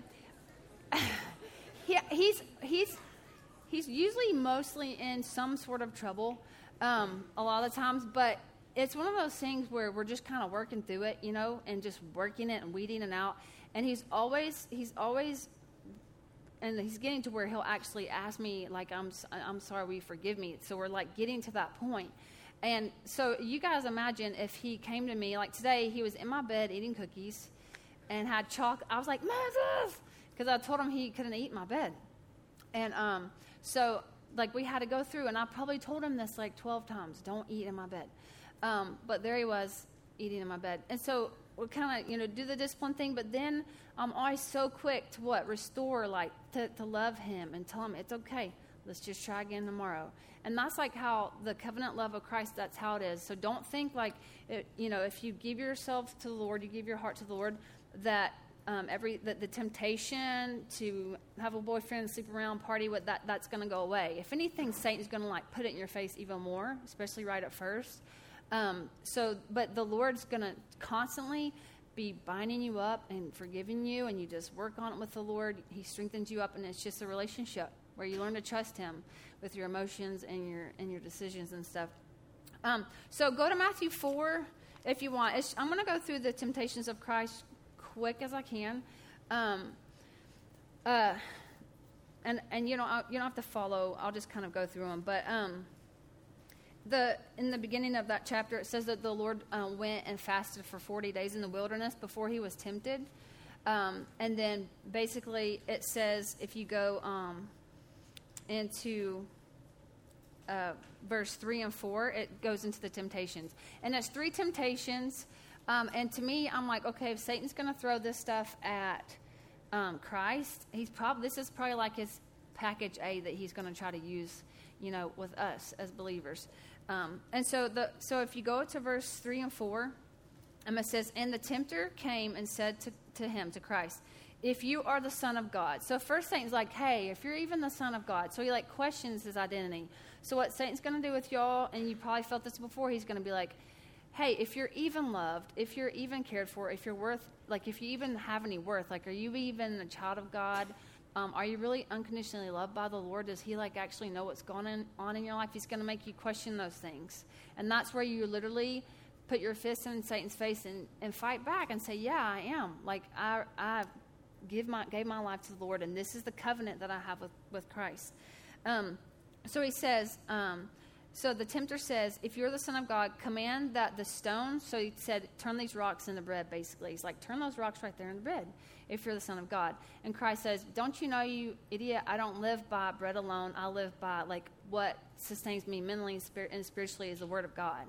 Speaker 3: he's usually mostly in some sort of trouble a lot of times, but it's one of those things where we're just kind of working through it, and just working it and weeding it out. And he's always, and he's getting to where he'll actually ask me, like, I'm sorry, will you forgive me? So we're like getting to that point. And so you guys imagine if he came to me, like today, he was in my bed eating cookies and had chalk. I was like, Moses, because I told him he couldn't eat in my bed. And so like we had to go through, and I probably told him this like 12 times, don't eat in my bed. But there he was eating in my bed. And so we'll kind of, do the discipline thing, but then I'm always so quick to restore, like to love him and tell him it's okay. Let's just try again tomorrow. And that's like how the covenant love of Christ, that's how it is. So don't think like, if you give yourself to the Lord, you give your heart to the Lord, that the temptation to have a boyfriend, sleep around, party with that's going to go away. If anything, Satan's going to like put it in your face even more, especially right at first. But the Lord's going to constantly be binding you up and forgiving you, and you just work on it with the Lord. He strengthens you up, and it's just a relationship where you learn to trust Him with your emotions and your decisions and stuff. So go to Matthew 4 if you want. I'm going to go through the temptations of Christ quick as I can, and you don't have to follow. I'll just kind of go through them. But in the beginning of that chapter, it says that the Lord went and fasted for 40 days in the wilderness before He was tempted, and then basically it says if you go into verse 3 and 4, it goes into the temptations, and it's 3 temptations. And to me, I'm like, okay, if Satan's going to throw this stuff at Christ, this is probably like his package A that he's going to try to use, with us as believers. And so if you go to verse 3 and 4, it says, and the tempter came and said to Christ, if you are the Son of God. So first Satan's like, hey, if you're even the Son of God. So he like questions his identity. So what Satan's going to do with y'all, and you probably felt this before, he's going to be like, hey, if you're even loved, if you're even cared for, if you're worth, like if you even have any worth, like are you even a child of God? Are you really unconditionally loved by the Lord? Does He like actually know what's going on in your life? He's going to make you question those things. And that's where you literally put your fist in Satan's face and fight back and say, yeah, I am. Like I gave my life to the Lord, and this is the covenant that I have with Christ. So he says, so the tempter says, if you're the Son of God, command that the stones, so he said, turn these rocks into bread, basically. He's like, turn those rocks right there into bread, if you're the Son of God. And Christ says, don't you know, you idiot, I don't live by bread alone. I live by, like, what sustains me mentally and spiritually is the Word of God.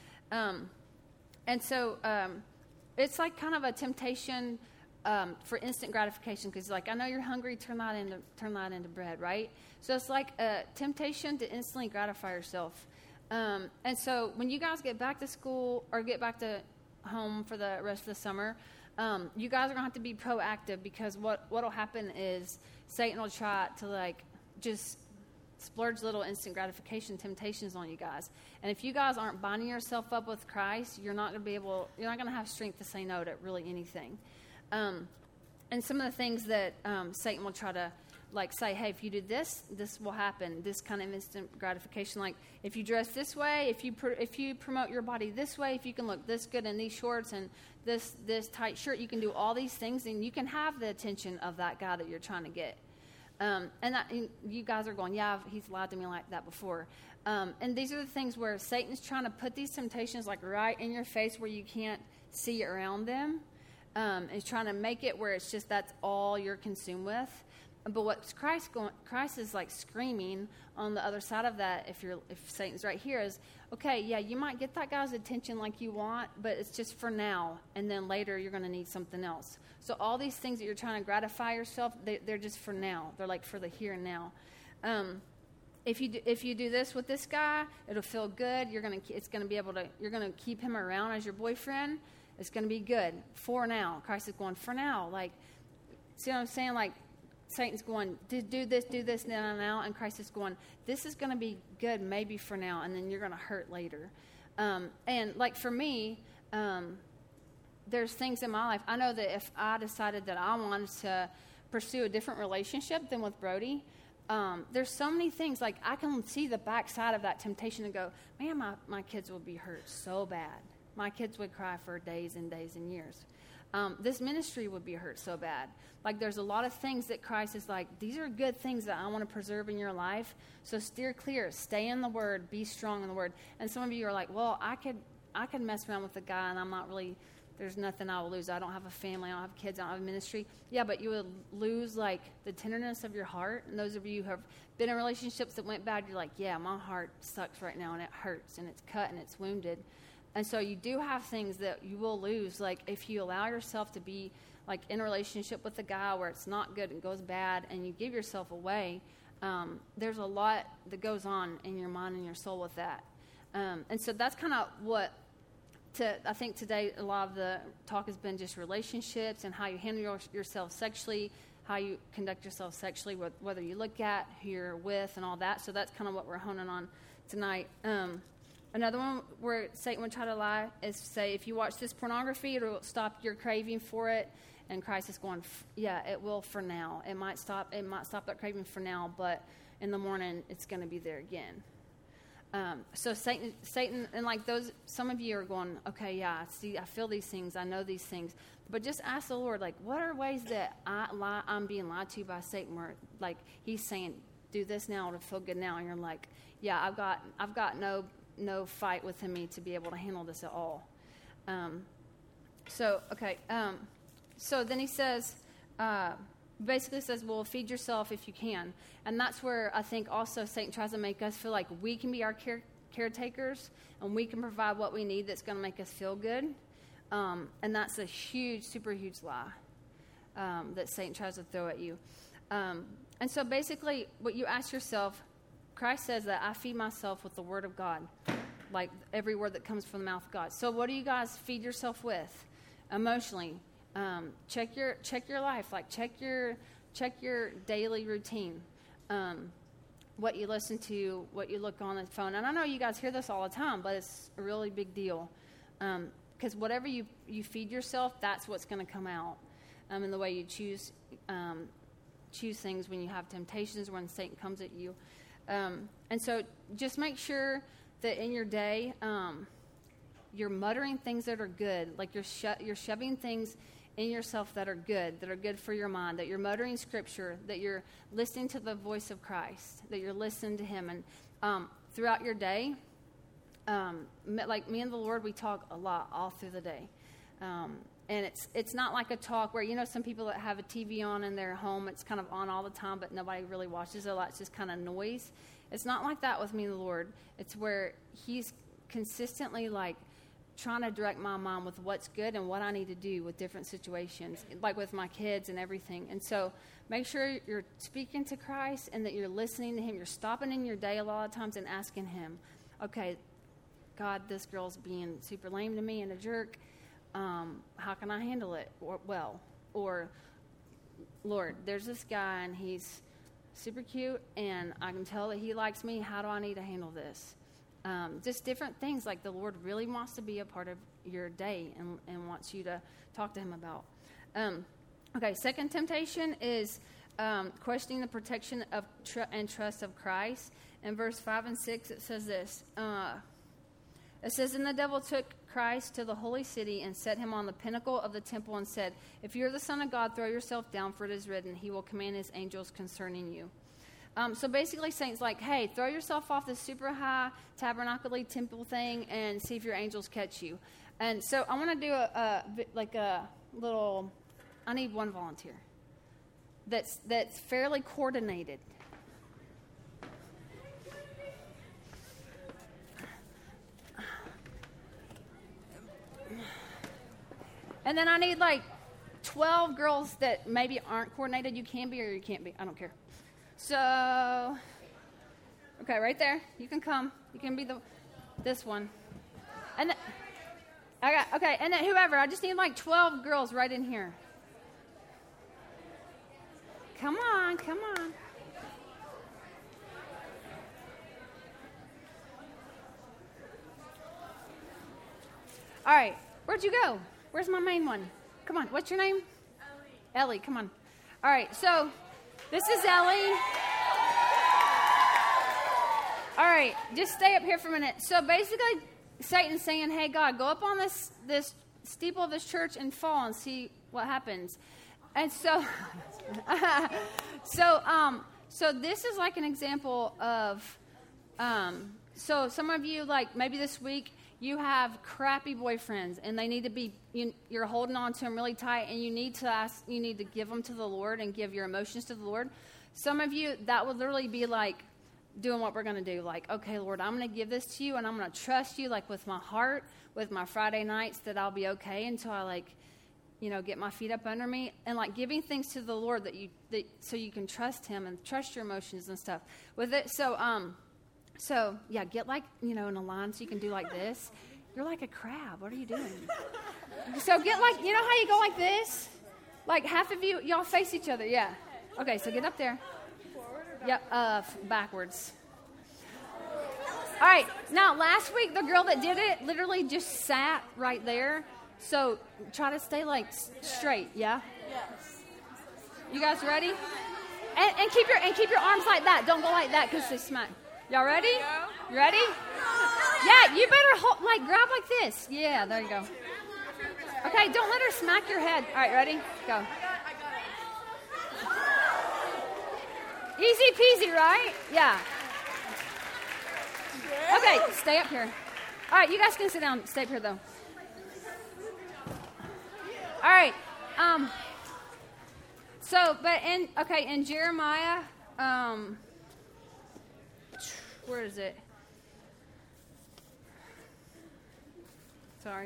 Speaker 3: And so it's like kind of a temptation for instant gratification, because like, I know you're hungry, turn that into bread, right? So it's like a temptation to instantly gratify yourself. And so when you guys get back to school or get back to home for the rest of the summer, you guys are gonna have to be proactive, because what'll happen is Satan will try to like just splurge little instant gratification temptations on you guys. And if you guys aren't binding yourself up with Christ, you're not gonna have strength to say no to really anything. And some of the things that Satan will try to like say, hey, if you do this, this will happen. This kind of instant gratification, like if you dress this way, if you promote your body this way, if you can look this good in these shorts and this tight shirt, you can do all these things, and you can have the attention of that guy that you're trying to get. And you guys are going, yeah, he's lied to me like that before. And these are the things where Satan's trying to put these temptations like right in your face where you can't see around them. Is trying to make it where it's just that's all you're consumed with. But what Christ is like screaming on the other side of that, if Satan's right here, is, okay, yeah, you might get that guy's attention like you want, but it's just for now, and then later you're going to need something else. So all these things that you're trying to gratify yourself, they're just for now. They're like for the here and now. If you do this with this guy, it'll feel good. You're gonna keep him around as your boyfriend. It's going to be good for now. Christ is going, for now. Like, see what I'm saying? Like, Satan's going, do this now. And Christ is going, this is going to be good maybe for now, and then you're going to hurt later. And, like, for me, there's things in my life. I know that if I decided that I wanted to pursue a different relationship than with Brody, there's so many things. Like, I can see the backside of that temptation and go, man, my kids will be hurt so bad. My kids would cry for days and days and years. This ministry would be hurt so bad. Like, there's a lot of things that Christ is like, these are good things that I want to preserve in your life. So steer clear. Stay in the Word. Be strong in the Word. And some of you are like, well, I could mess around with a guy, and I'm not really, there's nothing I will lose. I don't have a family. I don't have kids. I don't have a ministry. Yeah, but you would lose, like, the tenderness of your heart. And those of you who have been in relationships that went bad, you're like, yeah, my heart sucks right now, and it hurts, and it's cut, and it's wounded. And so you do have things that you will lose. Like, if you allow yourself to be, like, in a relationship with a guy where it's not good and goes bad, and you give yourself away, there's a lot that goes on in your mind and your soul with that. And so that's kind of I think today a lot of the talk has been just relationships and how you handle yourself sexually, how you conduct yourself sexually, whether you look at, who you're with, and all that. So that's kind of what we're honing on tonight. Another one where Satan would try to lie is say, if you watch this pornography, it'll stop your craving for it. And Christ is going, yeah, it will for now. It might stop that craving for now, but in the morning it's going to be there again. So Satan, and like those, some of you are going, okay, yeah, I feel these things, I know these things, but just ask the Lord, like, what are ways that I'm being lied to by Satan, where like he's saying, do this now to feel good now, and you're like, yeah, I've got no fight within me to be able to handle this at all. So then he says, basically says, well, feed yourself if you can. And that's where I think also Satan tries to make us feel like we can be our caretakers and we can provide what we need that's going to make us feel good. And that's a huge, super huge lie that Satan tries to throw at you. And so basically what you ask yourself, Christ says that I feed myself with the word of God, like every word that comes from the mouth of God. So what do you guys feed yourself with emotionally? Check your life, like check your daily routine, what you listen to, what you look on the phone. And I know you guys hear this all the time, but it's a really big deal, because whatever you feed yourself, that's what's going to come out, in the way you choose things when you have temptations, when Satan comes at you. And so just make sure that in your day, you're muttering things that are good, like you're shoving things in yourself that are good for your mind, that you're muttering scripture, that you're listening to the voice of Christ, that you're listening to him. And throughout your day, like me and the Lord, we talk a lot all through the day. And it's not like a talk where, some people that have a TV on in their home, it's kind of on all the time, but nobody really watches it a lot. It's just kind of noise. It's not like that with me and the Lord. It's where he's consistently like trying to direct my mind with what's good and what I need to do with different situations, like with my kids and everything. And so make sure you're speaking to Christ and that you're listening to him. You're stopping in your day a lot of times and asking him, okay, God, this girl's being super lame to me and a jerk. How can I handle it Or, Lord, there's this guy and he's super cute and I can tell that he likes me. How do I need to handle this? Just different things like the Lord really wants to be a part of your day and wants you to talk to him about. Second temptation is questioning the protection of and trust of Christ. In verse 5 and 6, it says this. It says, and the devil took Christ to the holy city and set him on the pinnacle of the temple and said, if you're the Son of God, throw yourself down, for it is written, he will command his angels concerning you. So basically Satan's like, hey, throw yourself off this super high tabernacle temple thing and see if your angels catch you. And so I want to do I need one volunteer that's fairly coordinated. And then I need like 12 girls that maybe aren't coordinated. You can be or you can't be. I don't care. So, okay, right there. You can come. You can be this one. And and then whoever. I just need like 12 girls right in here. Come on. All right, where'd you go? Where's my main one? Come on, what's your name? Ellie, come on. All right, so this is Ellie. All right, just stay up here for a minute. So basically, Satan's saying, hey, God, go up on this steeple of this church and fall and see what happens. And so, so this is like an example of, so some of you, like maybe this week, you have crappy boyfriends, and they need to be. You're holding on to them really tight, and you need to give them to the Lord and give your emotions to the Lord. Some of you, that would literally be like doing what we're going to do. Like, okay, Lord, I'm going to give this to you, and I'm going to trust you, like with my heart, with my Friday nights, that I'll be okay until I like get my feet up under me, and like giving things to the Lord so you can trust Him and trust your emotions and stuff with it. So yeah, get like, in a line so you can do like this. You're like a crab. What are you doing? So get like, how you go like this? Like half of y'all face each other. Yeah. Okay, so get up there. Yep, backwards. All right. Now, last week, the girl that did it literally just sat right there. So try to stay like straight. Yeah.
Speaker 4: Yes.
Speaker 3: You guys ready? And keep your arms like that. Don't go like that because they smack. Y'all ready? You ready? Yeah. You better grab like this. Yeah. There you go. Okay. Don't let her smack your head. All right. Ready? Go. Easy peasy, right? Yeah. Okay, stay up here. All right, you guys can sit down. Stay up here, though. All right. In Jeremiah, where is it? Sorry.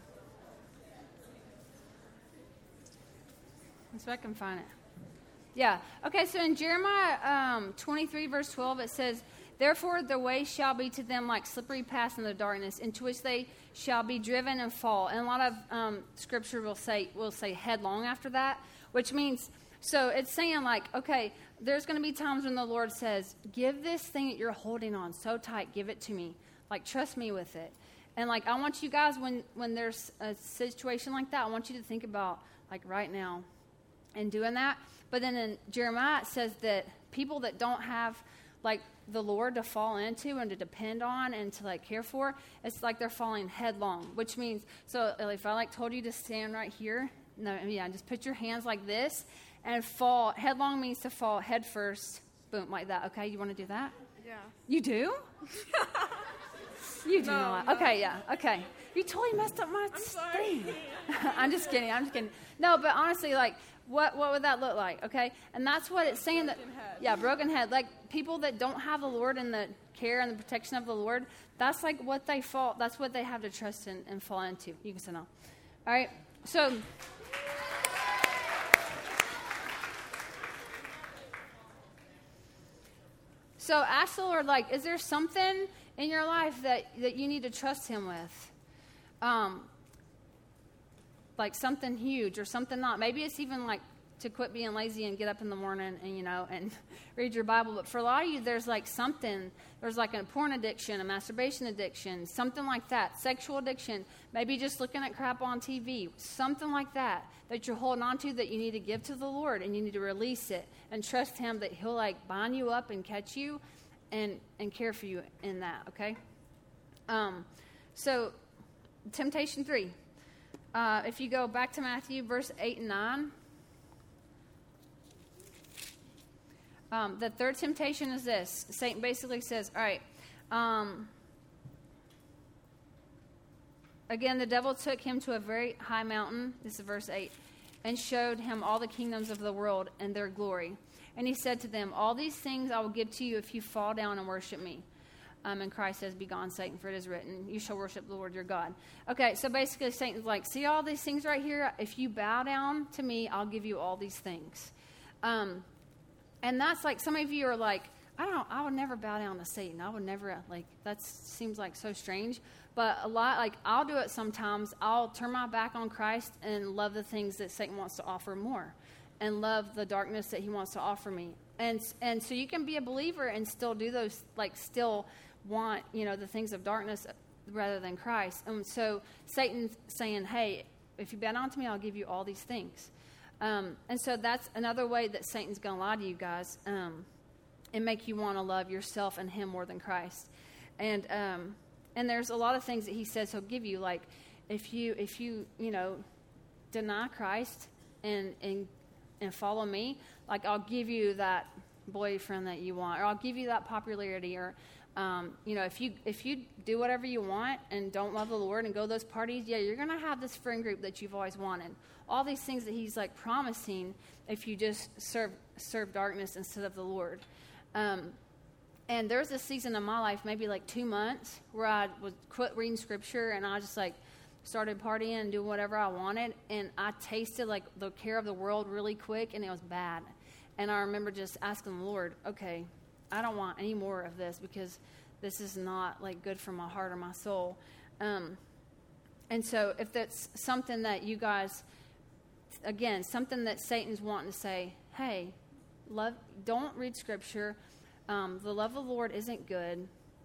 Speaker 3: Let's see if I can find it. Yeah. Okay, so in Jeremiah 23, verse 12, it says, "Therefore the way shall be to them like slippery paths in the darkness, into which they shall be driven and fall." And a lot of scripture will say headlong after that, which means, so it's saying like, okay, there's going to be times when the Lord says, give this thing that you're holding on so tight, give it to me. Like, trust me with it. And like, I want you guys, when there's a situation like that, I want you to think about like right now and doing that. But then in Jeremiah, it says that people that don't have like the Lord to fall into and to depend on and to like care for, it's like they're falling headlong, which means, so if I like told you to stand right here, just put your hands like this and fall. Headlong means to fall head first, boom, like that. Okay, you want to do that?
Speaker 4: Yeah.
Speaker 3: You do? You do not.
Speaker 4: No.
Speaker 3: Okay, yeah, okay. You totally messed up my thing. I'm just kidding. No, but honestly, like, what would that look like, okay? And that's what it's saying.
Speaker 4: Broken head.
Speaker 3: Yeah, broken head. Like, people that don't have the Lord and the care and the protection of the Lord, that's like what they fall, that's what they have to trust in and fall into. You can sit down. All right, so ask the Lord, like, is there something in your life that you need to trust Him with? Like something huge or something not. Maybe it's even like to quit being lazy and get up in the morning and, and read your Bible. But for a lot of you, there's like something, there's like a porn addiction, a masturbation addiction, something like that, sexual addiction, maybe just looking at crap on TV, something like that you're holding on to that you need to give to the Lord, and you need to release it and trust Him that He'll like bind you up and catch you and care for you in that, okay? So temptation 3. If you go back to Matthew, verse 8 and 9, the third temptation is this. Satan basically says, all right, again, the devil took him to a very high mountain, this is verse 8, and showed him all the kingdoms of the world and their glory. And he said to them, all these things I will give to you if you fall down and worship me. And Christ says, begone, Satan, for it is written, you shall worship the Lord your God. Okay, so basically Satan's like, see all these things right here? If you bow down to me, I'll give you all these things. And that's like, some of you are like, I would never bow down to Satan. I would never, like, that seems like so strange. But a lot, like, I'll do it sometimes. I'll turn my back on Christ and love the things that Satan wants to offer more and love the darkness that he wants to offer me. And so you can be a believer and still do those, like, still want, the things of darkness rather than Christ. And so Satan's saying, hey, if you bow down to me, I'll give you all these things. And so that's another way that Satan's going to lie to you guys and make you want to love yourself and him more than Christ. And there's a lot of things that he says he'll give you, like if you deny Christ and follow me, like I'll give you that boyfriend that you want, or I'll give you that popularity, or if you do whatever you want and don't love the Lord and go to those parties, yeah, you're going to have this friend group that you've always wanted. All these things that he's like promising if you just serve darkness instead of the Lord. And there was a season in my life, maybe like 2 months, where I would quit reading scripture and I just like started partying and doing whatever I wanted, and I tasted like the care of the world really quick, and it was bad. And I remember just asking the Lord, okay, I don't want any more of this, because this is not like good for my heart or my soul. And so if that's something that you guys, again, something that Satan's wanting to say, hey, don't read Scripture. The love of the Lord isn't good.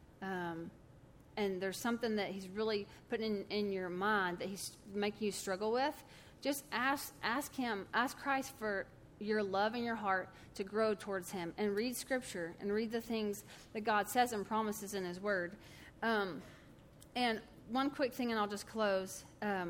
Speaker 3: And there's something that he's really putting in your mind that he's making you struggle with. Just ask Christ for your love in your heart to grow towards him, and read Scripture and read the things that God says and promises in his word. And one quick thing, and I'll just close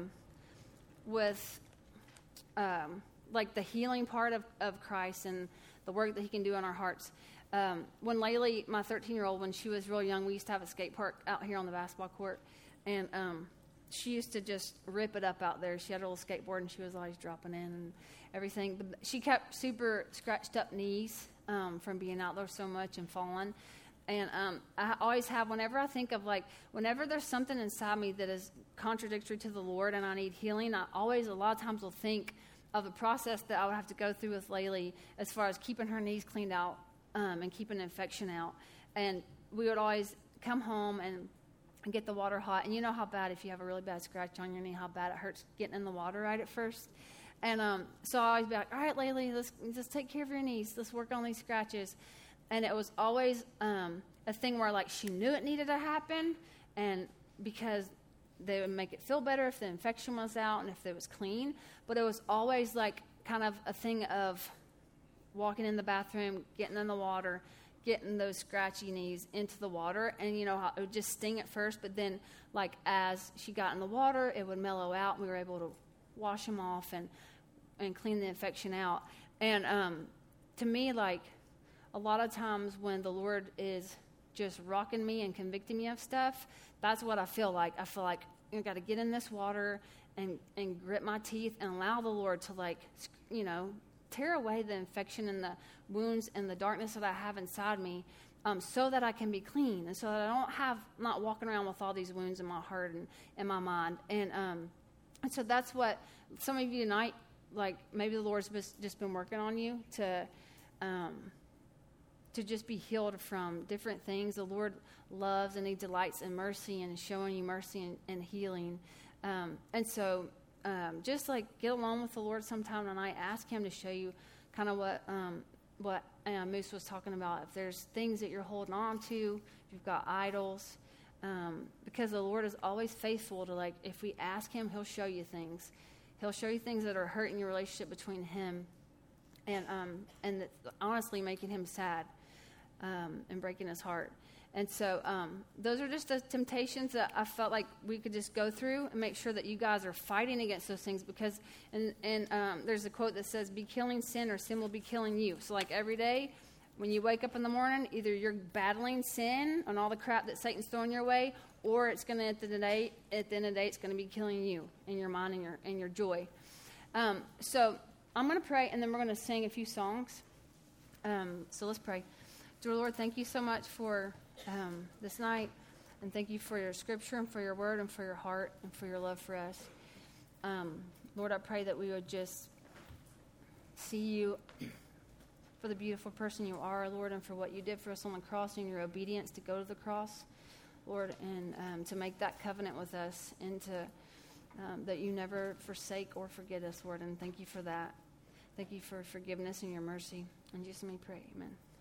Speaker 3: with like the healing part of Christ and the work that he can do in our hearts. When Laylee, my 13-year-old, when she was real young, we used to have a skate park out here on the basketball court, and she used to just rip it up out there. She had a little skateboard, and she was always dropping in and everything. But she kept super scratched up knees from being out there so much and falling. And I always have, whenever I think of, like, whenever there's something inside me that is contradictory to the Lord and I need healing, I always, a lot of times, will think of the process that I would have to go through with Laylee as far as keeping her knees cleaned out and keeping infection out. And we would always come home and get the water hot. And you know how bad, if you have a really bad scratch on your knee, how bad it hurts getting in the water right at first. And so I always be like, all right, Laylee, let's just take care of your knees. Let's work on these scratches. And it was always a thing where, like, she knew it needed to happen, and because they would make it feel better if the infection was out and if it was clean. But it was always, like, kind of a thing of walking in the bathroom, getting in the water, getting those scratchy knees into the water. And you know how it would just sting at first, but then, like, as she got in the water, it would mellow out, and we were able to wash them off and clean the infection out. And to me, like, a lot of times when the Lord is just rocking me and convicting me of stuff, that's what I feel like. I feel like I got to get in this water and grit my teeth and allow the Lord to, like, you know, tear away the infection and the wounds and the darkness that I have inside me, so that I can be clean, and so that I'm not walking around with all these wounds in my heart and in my mind. And so that's what some of you tonight, like, maybe the Lord's just been working on you to just be healed from different things. The Lord loves and he delights in mercy and showing you mercy and healing. And so just, like, get alone with the Lord sometime tonight. Ask him to show you kind of what Moose was talking about. If there's things that you're holding on to, if you've got idols, because the Lord is always faithful to, like, if we ask him, he'll show you things. He'll show you things that are hurting your relationship between him and honestly making him sad. And breaking his heart. And so those are just the temptations that I felt like we could just go through and make sure that you guys are fighting against those things, because and there's a quote that says, be killing sin or sin will be killing you. So, like, every day when you wake up in the morning, either you're battling sin and all the crap that Satan's throwing your way, or it's going to, at the end of the day, it's going to be killing you and your mind and your joy. So I'm going to pray, and then we're going to sing a few songs. So let's pray. Dear Lord, thank you so much for this night, and thank you for your Scripture and for your word and for your heart and for your love for us. Lord, I pray that we would just see you for the beautiful person you are, Lord, and for what you did for us on the cross and your obedience to go to the cross, Lord, and to make that covenant with us, and to that you never forsake or forget us, Lord, and thank you for that. Thank you for forgiveness and your mercy. In Jesus' name we pray, amen.